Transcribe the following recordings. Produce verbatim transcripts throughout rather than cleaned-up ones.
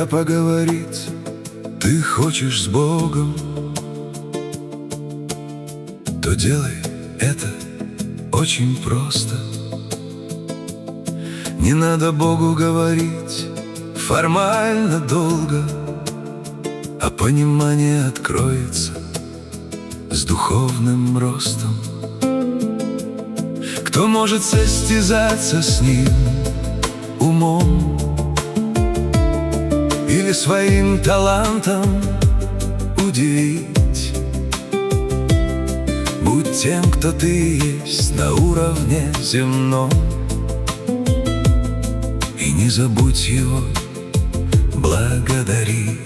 Когда поговорить ты хочешь с Богом, то делай это очень просто. Не надо Богу говорить формально долго, а понимание откроется с духовным ростом. Кто может состязаться с Ним умом или своим талантом удивить? Будь тем, кто ты есть на уровне земном, и не забудь Его благодарить.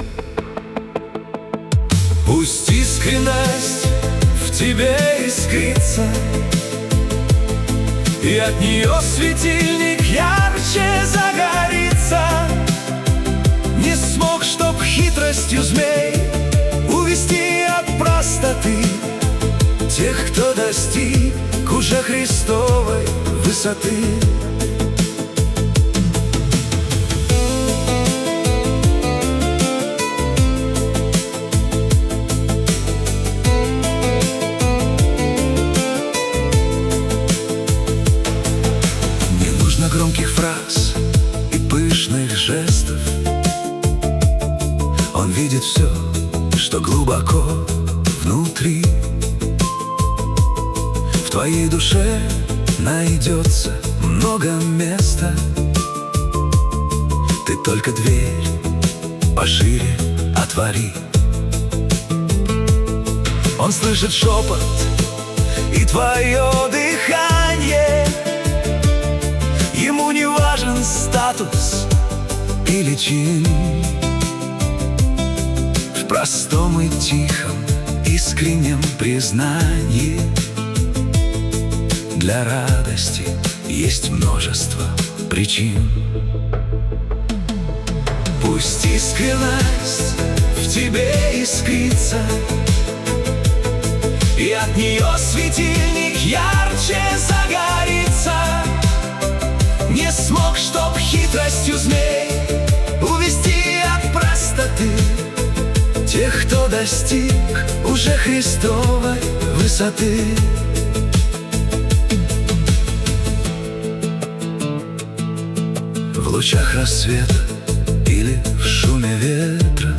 Пусть искренность в тебе искрится, и от нее светильник ярче загорится. Не смог, чтоб хитростью змей увести от простоты тех, кто достиг уже Христовой высоты. Громких фраз и пышных жестов. Он видит все, что глубоко внутри. В твоей душе найдется много места. Ты только дверь пошире отвори. Он слышит шепот и твое дыхание. Ему не важен статус или чин. В простом и тихом, искреннем признании для радости есть множество причин. Пусть искренность в тебе искрится, и от нее светильник ярче загорится. Не смог, чтоб хитростью змей увести от простоты тех, кто достиг уже Христовой высоты. В лучах рассвета или в шуме ветра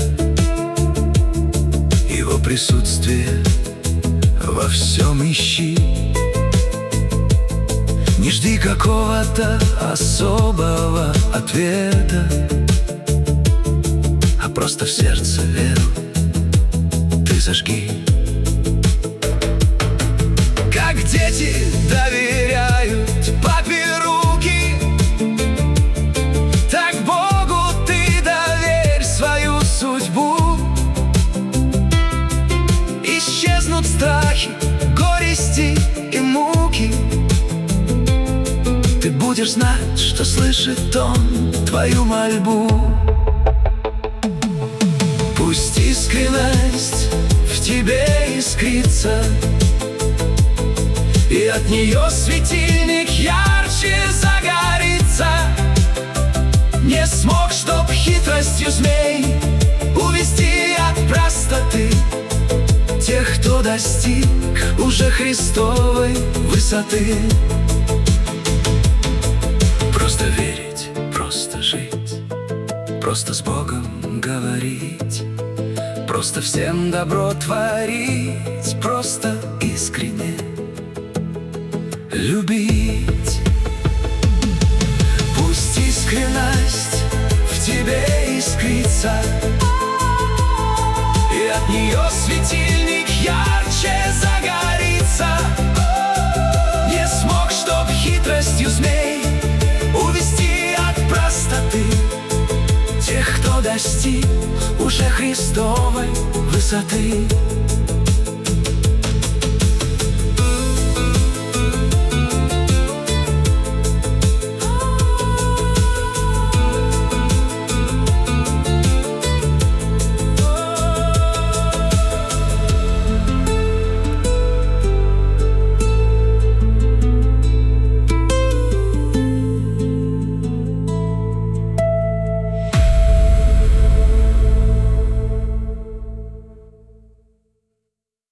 Его присутствие во всем ищи. Не жди какого-то особого ответа, а просто в сердце веру ты зажги. Как дети доверяют папе руки, так Богу ты доверь свою судьбу. Исчезнут страхи, горести и муки. Ты будешь знать, что слышит Он твою мольбу. Пусть искренность в тебе искрится, и от нее светильник ярче загорится. Не смог, чтоб хитростью змей увести от простоты тех, кто достиг уже Христовой высоты. Просто верить, просто жить, просто с Богом говорить, просто всем добро творить, просто искренне любить. Пусть искренность в тебе искрится, и от нее светильник ярче загорится. Не смог, чтоб хитростью змей увести от простоты тех, кто достиг уже Христовой высоты.